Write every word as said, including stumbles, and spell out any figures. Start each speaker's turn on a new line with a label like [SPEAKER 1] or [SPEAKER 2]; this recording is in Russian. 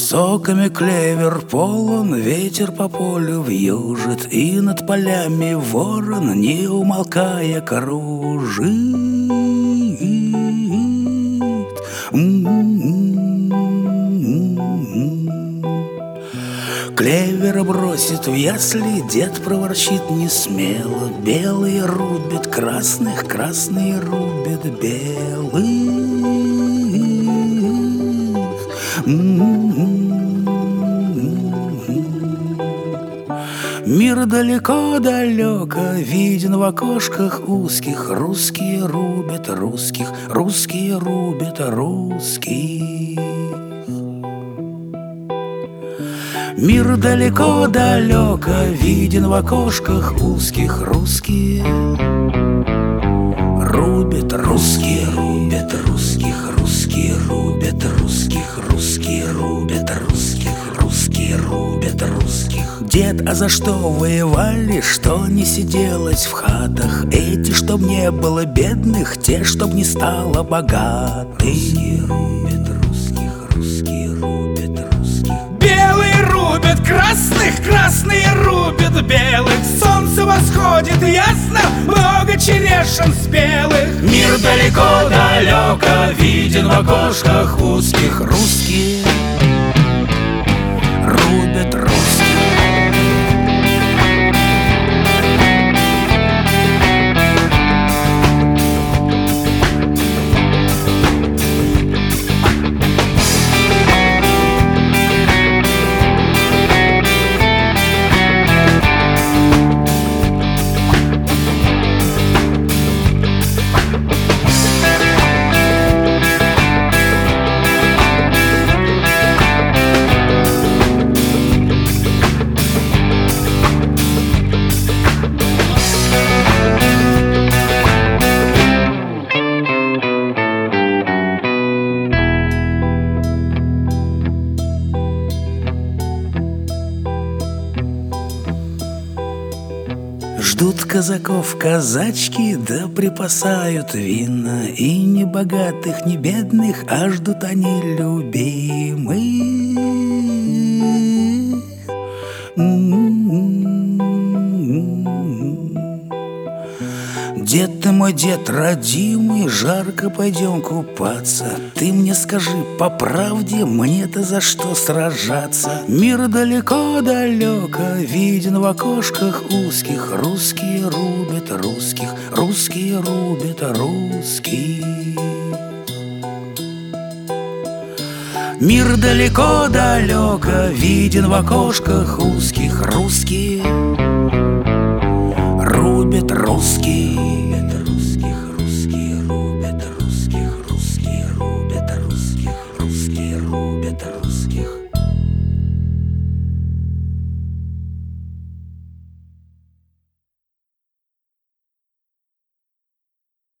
[SPEAKER 1] Соками клевер полон, ветер по полю вьюжит, и над полями ворон, не умолкая, кружит. Клевера бросит в ясли, дед проворчит несмело: белые рубят красных, красные рубят белых. Мир далеко-далеко виден в окошках узких. Русские рубят русских, русские рубят русских. Мир далеко-далеко виден в окошках узких. Русские рубят русские, рубят русских, русские рубят русских, русские рубят русских, русские рубят русских. Дед, а за что воевали, что не сиделось в хатах? Эти, чтоб не было бедных, те, чтоб не стало богатых. Русские рубят русских, русские рубят русских.
[SPEAKER 2] Белые рубят красных, красные рубят белых. Солнце восходит ясно, много черешин спелых.
[SPEAKER 1] Мир далеко-далеко виден в окошках узких. Русские рубят русских. Ждут казаков казачки, да припасают вина. И ни богатых, ни бедных, а ждут они любимых. Дед ты мой, дед родимый, жарко пойдем купаться. Ты мне скажи по правде, мне-то за что сражаться? Мир далеко-далеко виден в окошках узких. Русские рубят русских, русские рубят русских. Мир далеко-далеко виден в окошках узких. Русские рубят русских.